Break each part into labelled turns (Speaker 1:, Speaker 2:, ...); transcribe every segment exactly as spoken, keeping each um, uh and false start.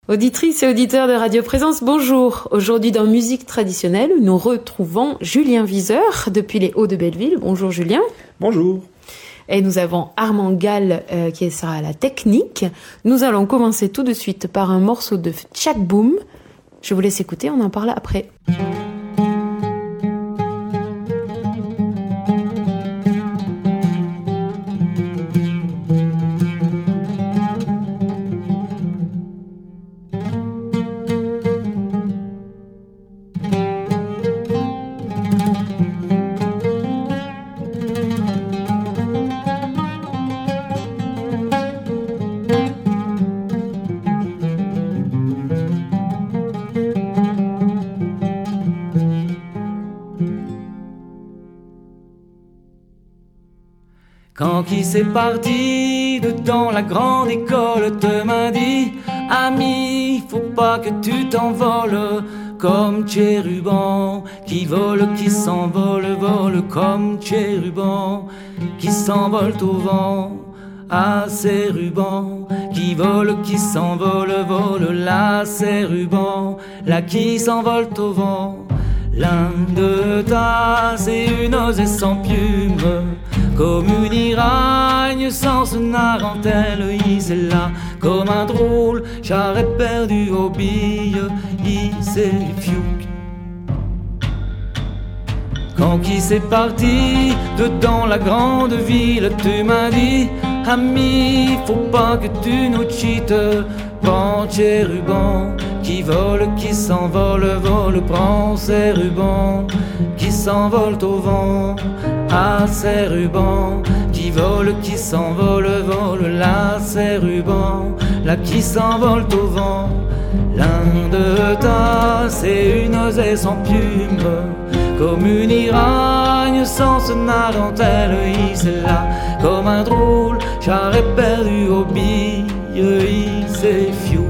Speaker 1: Auditrices et auditeurs de Radio Présence, bonjour. Aujourd'hui dans Musique traditionnelle, nous retrouvons Julien Viseur depuis les Hauts-de-Belleville. Bonjour Julien.
Speaker 2: Bonjour.
Speaker 1: Et nous avons Armand Gall euh, qui sera à la technique. Nous allons commencer tout de suite par un morceau de Tchak Boom. Je vous laisse écouter, on en parle après.
Speaker 3: Quand qui s'est parti de dans la grande école te m'a dit: ami, faut pas que tu t'envoles comme Tchéruban qui vole, qui s'envole, vole comme Tchéruban qui s'envole au vent à ses rubans, qui vole, qui s'envole, vole là ses rubans, là qui s'envole au vent. L'Inde tasse et une osée sans plume, comme une iragne sans se narentelle, il s'est là comme un drôle, j'aurais perdu aux billes, il s'est fiouk. Quand qui s'est parti de dans la grande ville, tu m'as dit: ami, faut pas que tu nous cheates, prends tes rubans, qui vole, qui s'envole, vole, prends ses rubans, qui s'envole au vent, à ses rubans, qui vole, qui s'envole, vole, là ses rubans, là qui s'envole au vent. L'Inde tasse et une osée sans plume, comme une iragne sans se narentelle, il s'est là comme un drôle, j'aurais perdu aux billes, il s'est fiouk.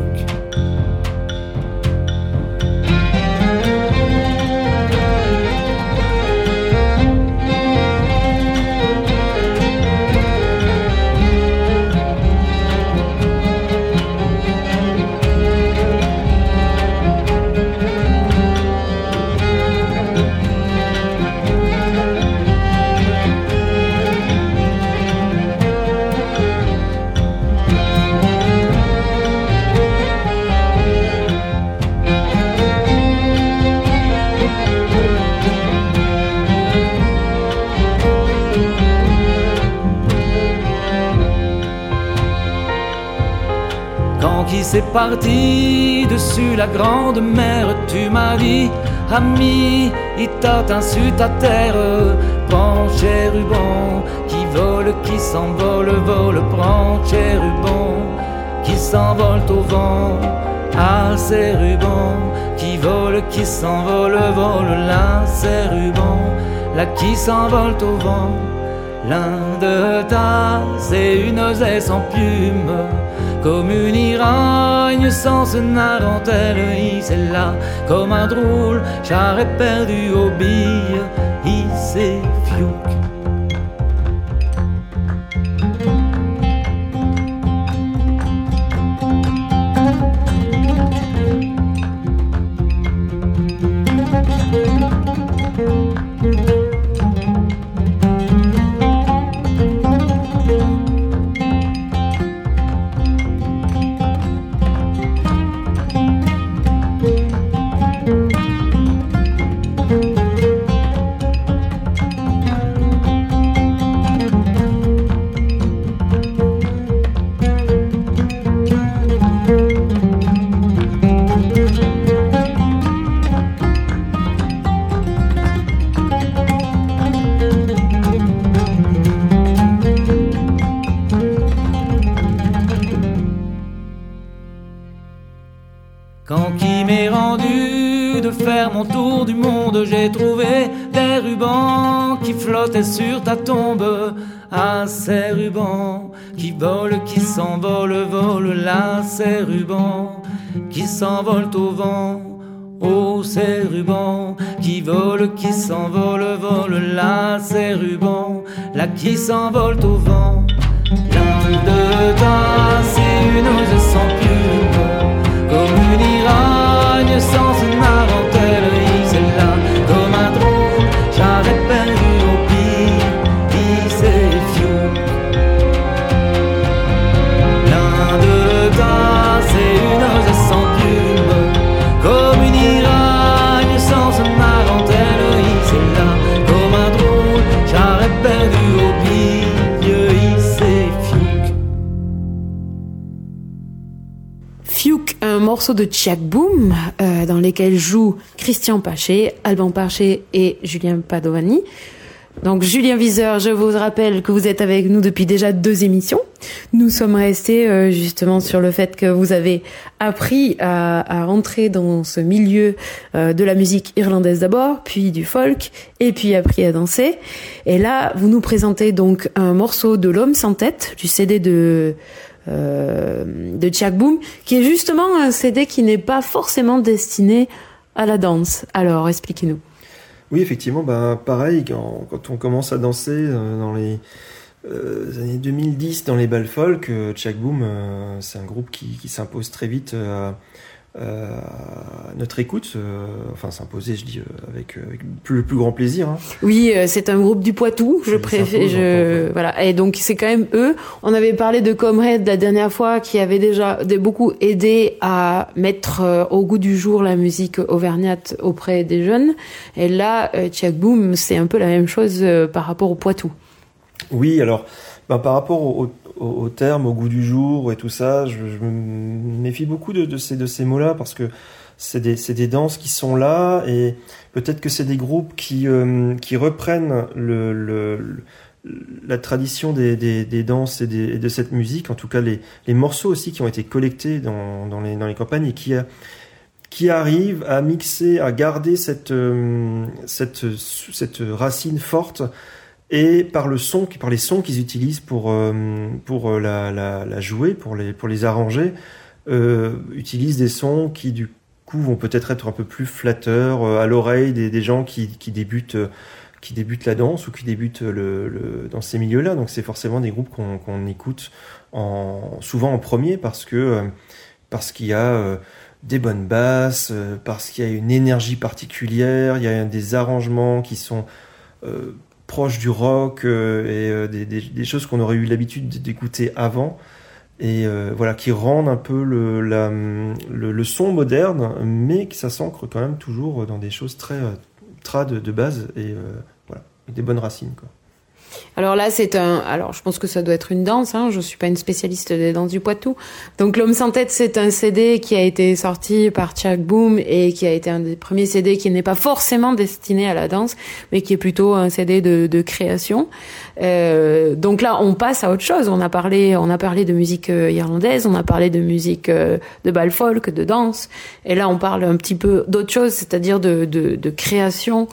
Speaker 3: Qui s'est parti dessus la grande mer, tu m'as dit: ami, il t'atteint sur ta terre, prends tes rubans, qui vole, qui s'envole, vole, prends tes rubans, qui s'envole au vent, à ses rubans, qui vole, qui s'envole, vole, là ses rubans, là qui s'envole au vent. L'Inde tasse et une osée sans plume, comme une iragne sans se narentelle, il s'est là comme un drôle, j'aurais perdu aux billes, il s'est fiouk. Quand qui m'est rendu de faire mon tour du monde, j'ai trouvé des rubans qui flottaient sur ta tombe, à ces rubans qui volent, qui s'envolent, volent là, ces rubans qui s'envolent au vent. Oh, ces rubans qui volent, qui s'envolent, volent là, ces rubans là qui s'envolent au vent. L'un de tas, c'est une osée sans plume, comme
Speaker 1: donc un morceau de Tchak Boom euh, dans lequel jouent Christian Paché, Alban Parché et Julien Padovani. Donc Julien Viseur, je vous rappelle que vous êtes avec nous depuis déjà deux émissions. Nous sommes restés euh, justement sur le fait que vous avez appris à, à rentrer dans ce milieu euh, de la musique irlandaise d'abord, puis du folk, et puis appris à danser. Et là, vous nous présentez donc un morceau de L'Homme sans tête, du C D de euh, de Tchak Boom, qui est justement un C D qui n'est pas forcément destiné à la danse. Alors, expliquez-nous.
Speaker 2: Oui, effectivement, bah, pareil, quand, quand on commence à danser euh, dans les euh, années deux mille dix, dans les bals folk, euh, Tchak Boom, euh, c'est un groupe qui, qui s'impose très vite euh, euh, à notre écoute. Euh, enfin, s'imposer, je dis, euh, avec, euh, avec plus, le plus grand plaisir. Hein.
Speaker 1: Oui, euh, c'est un groupe du Poitou, je préfère. Je... Encore, voilà. Et donc, c'est quand même eux. On avait parlé de Comrade la dernière fois, qui avait déjà de, beaucoup aidé à mettre euh, au goût du jour la musique auvergnate auprès des jeunes. Et là, euh, Tchak Boom, c'est un peu la même chose euh, par rapport au Poitou.
Speaker 2: Oui, alors, ben, par rapport au, au, au terme, au goût du jour et tout ça, je, je me méfie beaucoup de, de ces, de ces mots-là parce que c'est des, c'est des danses qui sont là et peut-être que c'est des groupes qui, euh, qui reprennent le, le, le, la tradition des, des, des danses et, des, et de cette musique, en tout cas les, les morceaux aussi qui ont été collectés dans, dans, les, dans les campagnes et qui, a, qui arrivent à mixer, à garder cette, euh, cette, cette racine forte. Et par le son, par les sons qu'ils utilisent pour euh, pour la, la, la jouer, pour les pour les arranger, euh, utilisent des sons qui du coup vont peut-être être un peu plus flatteurs euh, à l'oreille des, des gens qui qui débutent euh, qui débutent la danse ou qui débutent le, le dans ces milieux-là. Donc c'est forcément des groupes qu'on qu'on écoute en souvent en premier parce que euh, parce qu'il y a euh, des bonnes basses, euh, parce qu'il y a une énergie particulière, il y a des arrangements qui sont euh, proche du rock euh, et euh, des, des, des choses qu'on aurait eu l'habitude d'écouter avant et euh, voilà qui rendent un peu le, la, le, le son moderne mais que ça s'ancre quand même toujours dans des choses très euh, trad de, de base et euh, voilà avec des bonnes racines quoi.
Speaker 1: Alors là, c'est un. Alors, je pense que ça doit être une danse. Hein. Je suis pas une spécialiste des danses du Poitou. Donc, L'Homme sans tête, c'est un C D qui a été sorti par Tchak Boom et qui a été un des premiers C D qui n'est pas forcément destiné à la danse, mais qui est plutôt un C D de, de création. Euh, donc là, on passe à autre chose. On a parlé, on a parlé de musique irlandaise, on a parlé de musique de bal folk, de danse, et là, on parle un petit peu d'autre chose, c'est-à-dire de, de, de création.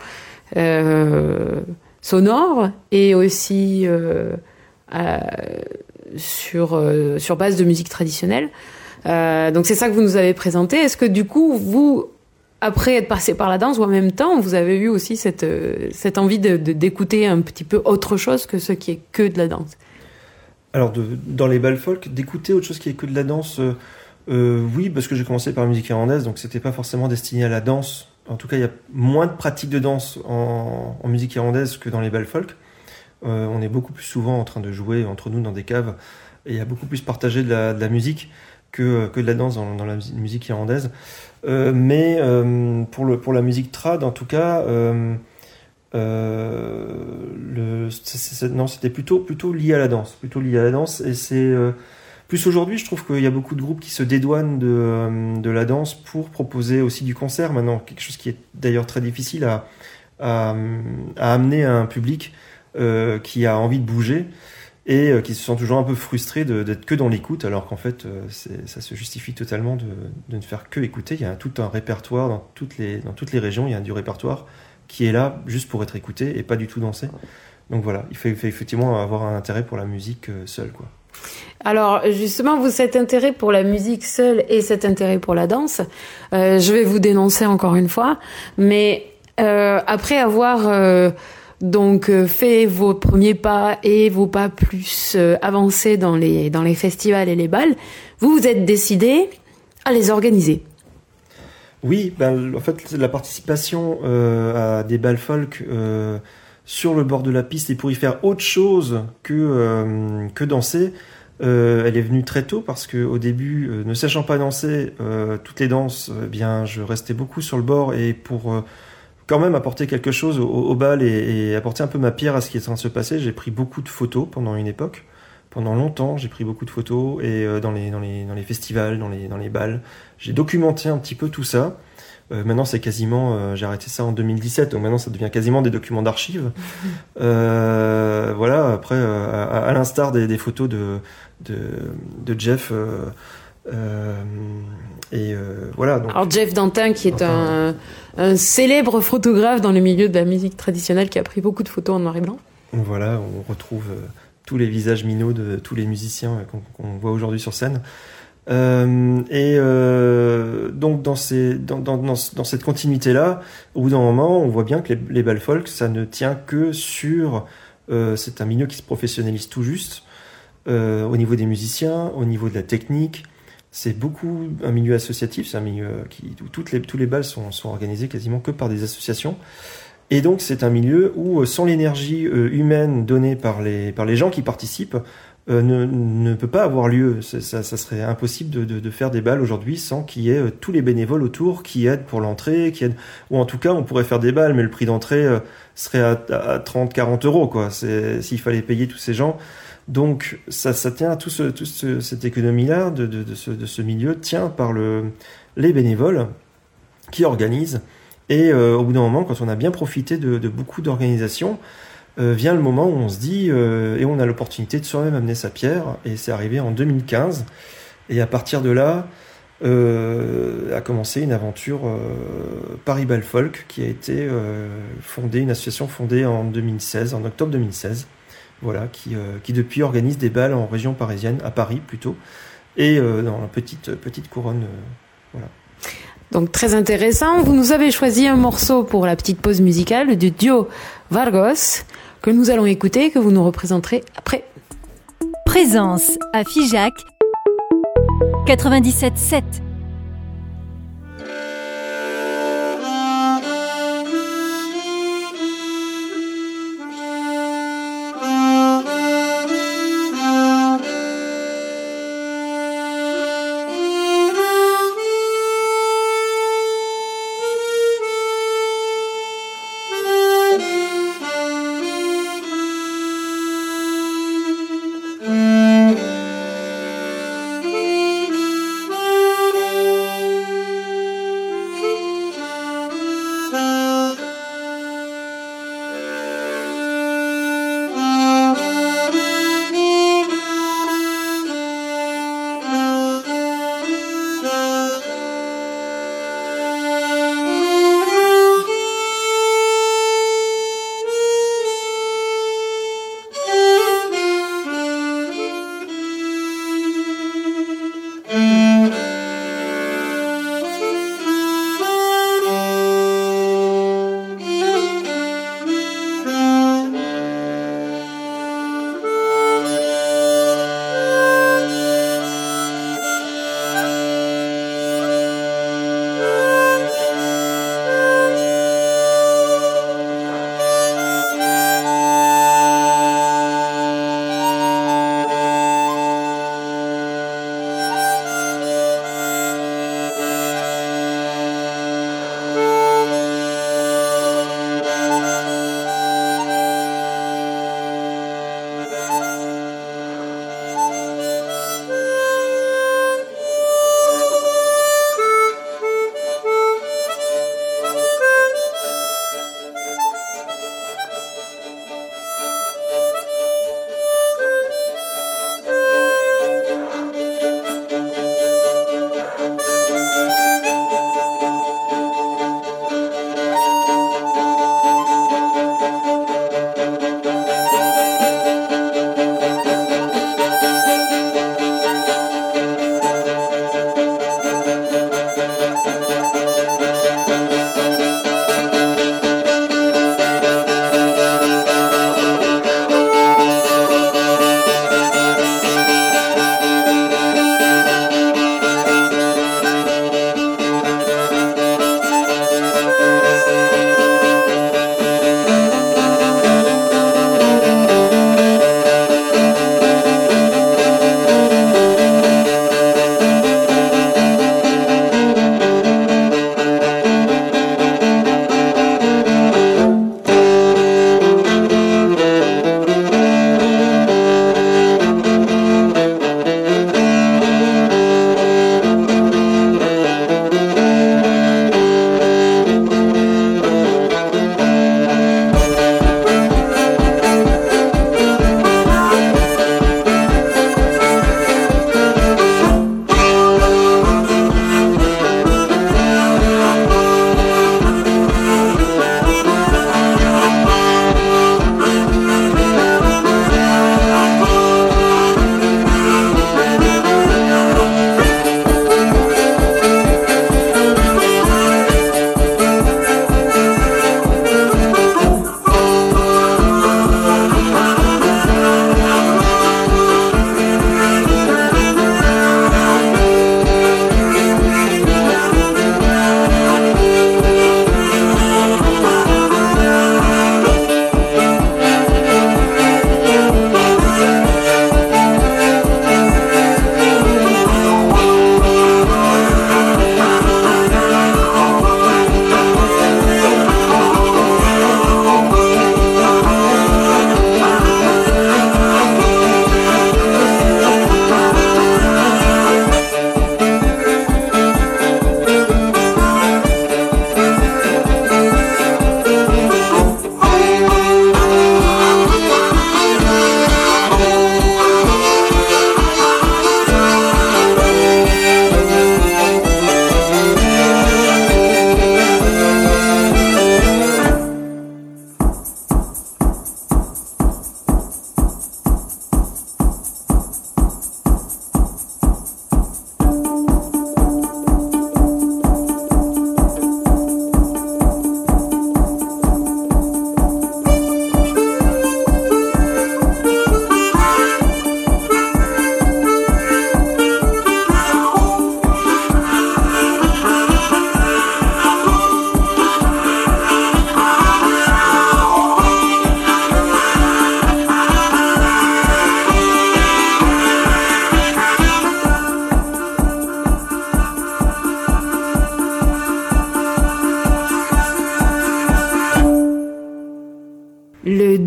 Speaker 1: Euh, sonore et aussi euh, euh, sur euh, sur base de musique traditionnelle. Euh, donc c'est ça que vous nous avez présenté. Est-ce que du coup vous, après être passé par la danse ou en même temps, vous avez eu aussi cette euh, cette envie de, de d'écouter un petit peu autre chose que ce qui est que de la danse?
Speaker 2: Alors de, dans les bals folk, d'écouter autre chose qui est que de la danse, euh, euh, oui, parce que j'ai commencé par la musique irlandaise, donc c'était pas forcément destiné à la danse. En tout cas, il y a moins de pratiques de danse en, en musique irlandaise que dans les bals folk. Euh, on est beaucoup plus souvent en train de jouer entre nous dans des caves et il y a beaucoup plus partagé de la, de la musique que, que de la danse dans, dans la musique irlandaise. Euh, mais euh, pour, le, pour la musique trad, en tout cas, euh, euh, le, c'est, c'est, non, c'était plutôt, plutôt lié à la danse. Plutôt lié à la danse et c'est... Euh, Plus aujourd'hui, je trouve qu'il y a beaucoup de groupes qui se dédouanent de, de la danse pour proposer aussi du concert maintenant, quelque chose qui est d'ailleurs très difficile à, à, à amener à un public euh, qui a envie de bouger et euh, qui se sent toujours un peu frustré de, d'être que dans l'écoute, alors qu'en fait, euh, c'est, ça se justifie totalement de, de ne faire que écouter. Il y a tout un répertoire dans toutes les, dans toutes les régions, il y a du répertoire qui est là juste pour être écouté et pas du tout dansé. Donc voilà, il faut, il faut effectivement avoir un intérêt pour la musique euh, seule, quoi.
Speaker 1: Alors justement, vous cet intérêt pour la musique seule et cet intérêt pour la danse, euh, je vais vous dénoncer encore une fois, mais euh, après avoir euh, donc fait vos premiers pas et vos pas plus euh, avancés dans les dans les festivals et les bals, vous vous êtes décidé à les organiser.
Speaker 2: Oui, ben en fait la participation euh, à des bals folk euh, sur le bord de la piste et pour y faire autre chose que euh, que danser. Euh, elle est venue très tôt parce que au début, euh, ne sachant pas danser euh, toutes les danses, eh bien je restais beaucoup sur le bord et pour euh, quand même apporter quelque chose au, au bal et, et apporter un peu ma pierre à ce qui est en train de se passer, j'ai pris beaucoup de photos pendant une époque Pendant longtemps, j'ai pris beaucoup de photos et euh, dans les dans les dans les festivals, dans les dans les bals, j'ai documenté un petit peu tout ça. Euh, maintenant, c'est quasiment, euh, j'ai arrêté ça en deux mille dix-sept, donc maintenant ça devient quasiment des documents d'archives. Euh, voilà. Après, euh, à, à l'instar des, des photos de de, de Jeff. Euh, euh, et euh, voilà. Donc,
Speaker 1: Alors Jeff Dantin, qui est
Speaker 2: enfin,
Speaker 1: un, un célèbre photographe dans le milieu de la musique traditionnelle, qui a pris beaucoup de photos en noir et blanc.
Speaker 2: Voilà, on retrouve euh, tous les visages minots de tous les musiciens euh, qu'on, qu'on voit aujourd'hui sur scène. Euh, et euh, donc dans, ces, dans, dans, dans, dans cette continuité-là, au bout d'un moment, on voit bien que les, les bals folk, ça ne tient que sur... Euh, c'est un milieu qui se professionnalise tout juste, euh, au niveau des musiciens, au niveau de la technique. C'est beaucoup un milieu associatif, c'est un milieu qui, où toutes les, tous les bals sont, sont organisés quasiment que par des associations. Et donc c'est un milieu où, sans l'énergie euh, humaine donnée par les, par les gens qui participent, Euh, ne, ne peut pas avoir lieu. Ça, ça, ça serait impossible de, de, de faire des bals aujourd'hui sans qu'il y ait euh, tous les bénévoles autour qui aident pour l'entrée, qui aident... ou en tout cas on pourrait faire des bals, mais le prix d'entrée euh, serait à, à trente à quarante euros, quoi. C'est, s'il fallait payer tous ces gens. Donc ça, ça tient à tout, ce, tout ce, cette économie-là de, de, de, ce, de ce milieu tient par le, les bénévoles qui organisent. Et euh, au bout d'un moment, quand on a bien profité de, de beaucoup d'organisations, Euh, vient le moment où on se dit, euh, et on a l'opportunité de soi-même amener sa pierre, et c'est arrivé en deux mille quinze, et à partir de là, euh, a commencé une aventure euh, Paris Bal Folk, qui a été euh, fondée, une association fondée en deux mille seize, en octobre deux mille seize, voilà, qui, euh, qui depuis organise des bals en région parisienne, à Paris plutôt, et euh, dans la petite, petite couronne, euh, voilà.
Speaker 1: Donc très intéressant, vous nous avez choisi un morceau pour la petite pause musicale du duo Vargos, que nous allons écouter, que vous nous représenterez après.
Speaker 4: Présence à Figeac quatre-vingt-dix-sept sept.
Speaker 5: Thank you.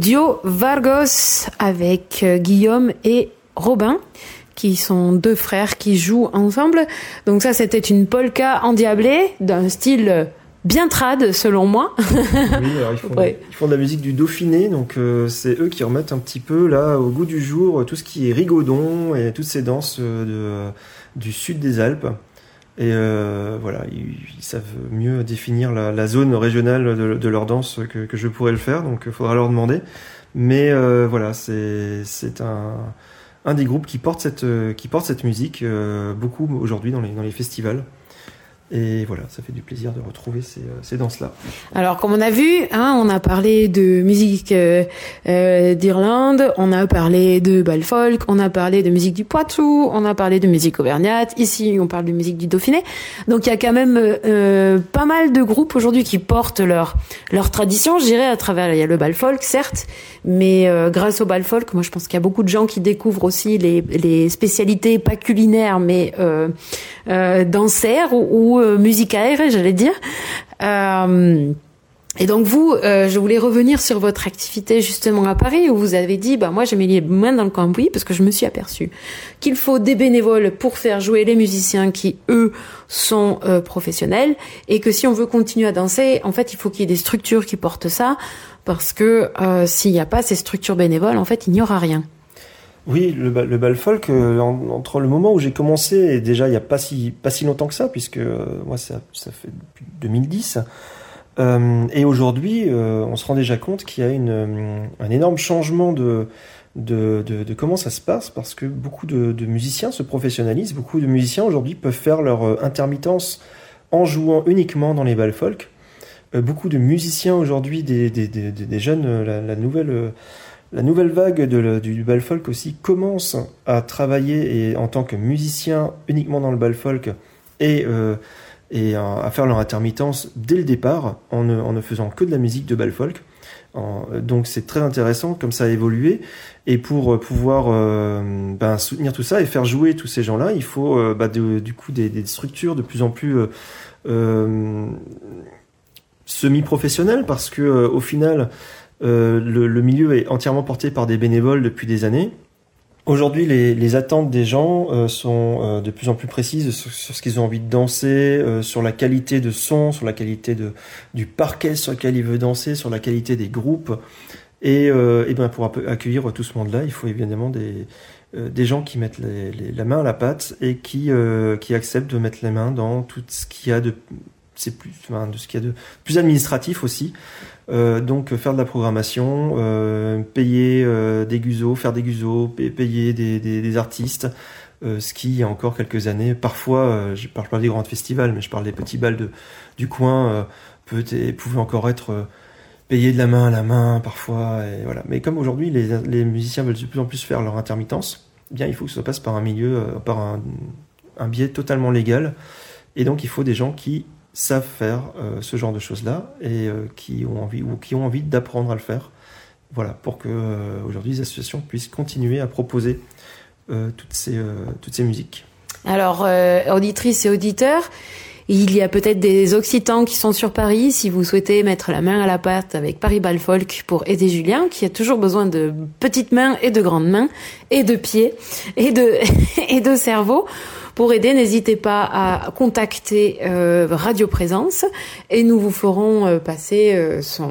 Speaker 1: duo Vargos avec euh, Guillaume et Robin, qui sont deux frères qui jouent ensemble. Donc ça, c'était une polka endiablée d'un style bien trad, selon moi.
Speaker 2: Oui, alors ils font, ouais. ils font de la musique du Dauphiné, donc euh, c'est eux qui remettent un petit peu là au goût du jour tout ce qui est rigodon et toutes ces danses euh, de, euh, du sud des Alpes. Et euh, voilà, ils, ils savent mieux définir la, la zone régionale de, de leur danse que, que je pourrais le faire, donc il faudra leur demander. Mais euh, voilà, c'est, c'est un, un des groupes qui porte cette, qui porte cette musique euh, beaucoup aujourd'hui dans les, dans les festivals. Et voilà, ça fait du plaisir de retrouver ces, ces danses-là.
Speaker 1: Alors, comme on a vu, hein, on a parlé de musique euh, euh, d'Irlande, on a parlé de bal folk, on a parlé de musique du Poitou, on a parlé de musique auvergnate. Ici, on parle de musique du Dauphiné. Donc, il y a quand même euh, pas mal de groupes aujourd'hui qui portent leur leur tradition. Je dirais à travers, il y a le bal folk, certes, mais euh, grâce au bal folk, moi, je pense qu'il y a beaucoup de gens qui découvrent aussi les les spécialités pas culinaires, mais euh, euh, dansères ou, ou musicaire, j'allais dire. Euh, et donc vous, euh, je voulais revenir sur votre activité justement à Paris, où vous avez dit, bah moi j'ai mis les mains dans le cambouis parce que je me suis aperçu qu'il faut des bénévoles pour faire jouer les musiciens qui eux sont euh, professionnels, et que si on veut continuer à danser, en fait il faut qu'il y ait des structures qui portent ça, parce que euh, s'il n'y a pas ces structures bénévoles, en fait il n'y aura rien.
Speaker 2: Oui, le, le bal folk, euh, en, entre le moment où j'ai commencé, et déjà il n'y a pas si, pas si longtemps que ça, puisque euh, moi ça, ça fait depuis deux mille dix, euh, et aujourd'hui euh, on se rend déjà compte qu'il y a une, un énorme changement de, de, de, de comment ça se passe, parce que beaucoup de, de musiciens se professionnalisent, beaucoup de musiciens aujourd'hui peuvent faire leur intermittence en jouant uniquement dans les bals folk. Euh, beaucoup de musiciens aujourd'hui, des, des, des, des jeunes, la, la nouvelle... La nouvelle vague de, du bal folk aussi commence à travailler et, en tant que musicien uniquement dans le bal folk et, euh, et à, à faire leur intermittence dès le départ en ne, en ne faisant que de la musique de bal folk. En, donc c'est très intéressant comme ça a évolué, et pour pouvoir euh, ben, soutenir tout ça et faire jouer tous ces gens-là, il faut euh, bah, de, du coup des, des structures de plus en plus euh, euh, semi-professionnelles, parce que euh, au final Euh, le, le milieu est entièrement porté par des bénévoles depuis des années. Aujourd'hui, les, les attentes des gens euh, sont euh, de plus en plus précises sur, sur ce qu'ils ont envie de danser, euh, sur la qualité de son, sur la qualité de, du parquet sur lequel ils veulent danser, sur la qualité des groupes. Et, euh, et ben pour accueillir tout ce monde-là, il faut évidemment des, euh, des gens qui mettent les, les, la main à la pâte et qui, euh, qui acceptent de mettre les mains dans tout ce qu'il y a de, c'est plus, enfin, de ce qu'il y a de plus administratif aussi. Euh, donc faire de la programmation, euh, payer euh, des guzos, faire des guzos, payer des, des, des artistes, euh, ce qui il y a encore quelques années, parfois, euh, je parle pas des grands festivals, mais je parle des petits bals de, du coin, euh, peut et pouvait encore être euh, payé de la main à la main parfois, et voilà. Mais comme aujourd'hui les, les musiciens veulent de plus en plus faire leur intermittence, eh bien il faut que ça passe par un milieu, euh, par un, un biais totalement légal, et donc il faut des gens qui savent faire euh, ce genre de choses-là et euh, qui ont envie ou qui ont envie d'apprendre à le faire. Voilà, pour que euh, aujourd'hui les associations puissent continuer à proposer euh, toutes ces euh, toutes ces musiques.
Speaker 1: Alors, euh, auditrices et auditeurs, il y a peut-être des Occitans qui sont sur Paris. Si vous souhaitez mettre la main à la pâte avec Paris Bal Folk pour aider Julien, qui a toujours besoin de petites mains et de grandes mains et de pieds et de et de cerveau. Pour aider, n'hésitez pas à contacter euh, Radio Présence et nous vous ferons euh, passer euh, son,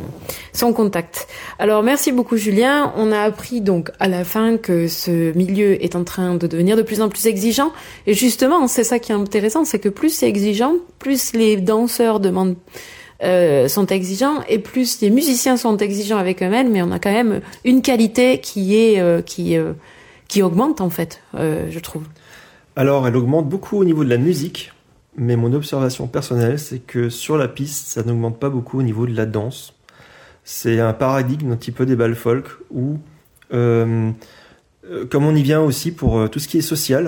Speaker 1: son contact. Alors merci beaucoup Julien. On a appris donc à la fin que ce milieu est en train de devenir de plus en plus exigeant. Et justement, c'est ça qui est intéressant, c'est que plus c'est exigeant, plus les danseurs demandent euh, sont exigeants et plus les musiciens sont exigeants avec eux-mêmes. Mais on a quand même une qualité qui est euh, qui euh, qui augmente en fait, euh, je trouve.
Speaker 2: Alors, elle augmente beaucoup au niveau de la musique, mais mon observation personnelle, c'est que sur la piste, ça n'augmente pas beaucoup au niveau de la danse. C'est un paradigme un petit peu des bals folk où, euh, euh, comme on y vient aussi pour euh, tout ce qui est social,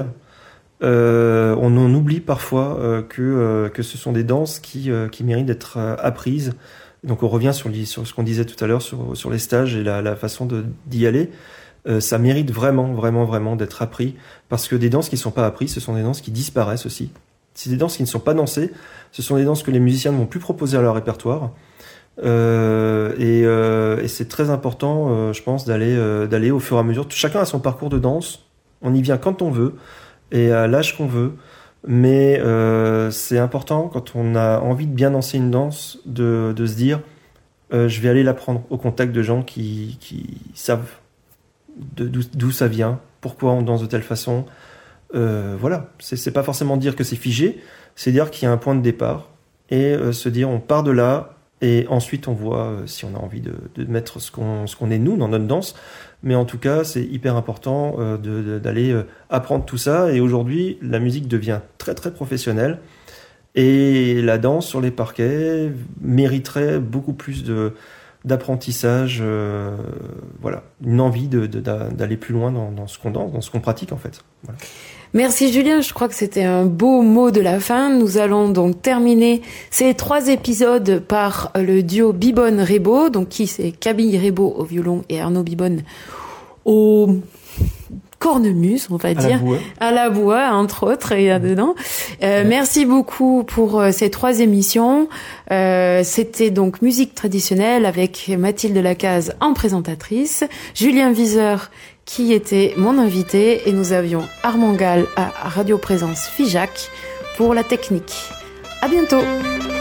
Speaker 2: euh, on en oublie parfois euh, que, euh, que ce sont des danses qui, euh, qui méritent d'être euh, apprises. Donc on revient sur, les, sur ce qu'on disait tout à l'heure sur, sur les stages et la, la façon de, d'y aller. Euh, ça mérite vraiment, vraiment, vraiment d'être appris, parce que des danses qui ne sont pas apprises, ce sont des danses qui disparaissent aussi. C'est des danses qui ne sont pas dansées, ce sont des danses que les musiciens ne vont plus proposer à leur répertoire, Euh, et, euh, et c'est très important, euh, je pense, d'aller, euh, d'aller au fur et à mesure. Chacun a son parcours de danse. On y vient quand on veut et à l'âge qu'on veut. Mais euh, c'est important, quand on a envie de bien danser une danse, de, de se dire euh, je vais aller l'apprendre au contact de gens qui, qui savent de, d'où, d'où ça vient, pourquoi on danse de telle façon. Euh, voilà, c'est, c'est pas forcément dire que c'est figé, c'est dire qu'il y a un point de départ et euh, se dire on part de là. Et ensuite, on voit euh, si on a envie de, de mettre ce qu'on, ce qu'on est nous dans notre danse. Mais en tout cas, c'est hyper important euh, de, de, d'aller euh, apprendre tout ça. Et aujourd'hui, la musique devient très très professionnelle. Et la danse sur les parquets mériterait beaucoup plus de, d'apprentissage. Euh, voilà, une envie de, de, d'aller plus loin dans, dans ce qu'on danse, dans ce qu'on pratique en fait. Voilà.
Speaker 1: Merci Julien, je crois que c'était un beau mot de la fin. Nous allons donc terminer ces trois épisodes par le duo Bibonne-Rebaud, donc qui c'est Camille Rebaud au violon et Arnaud Bibonne au cornemuse, on va
Speaker 2: à
Speaker 1: dire,
Speaker 2: la bois.
Speaker 1: à la bois, entre autres, et là-dedans. Euh, ouais. Merci beaucoup pour euh, ces trois émissions. Euh, c'était donc musique traditionnelle avec Mathilde Lacaze en présentatrice, Julien Viseur qui était mon invité, et nous avions Armand Gall à Radio Présence Figeac pour la technique. À bientôt.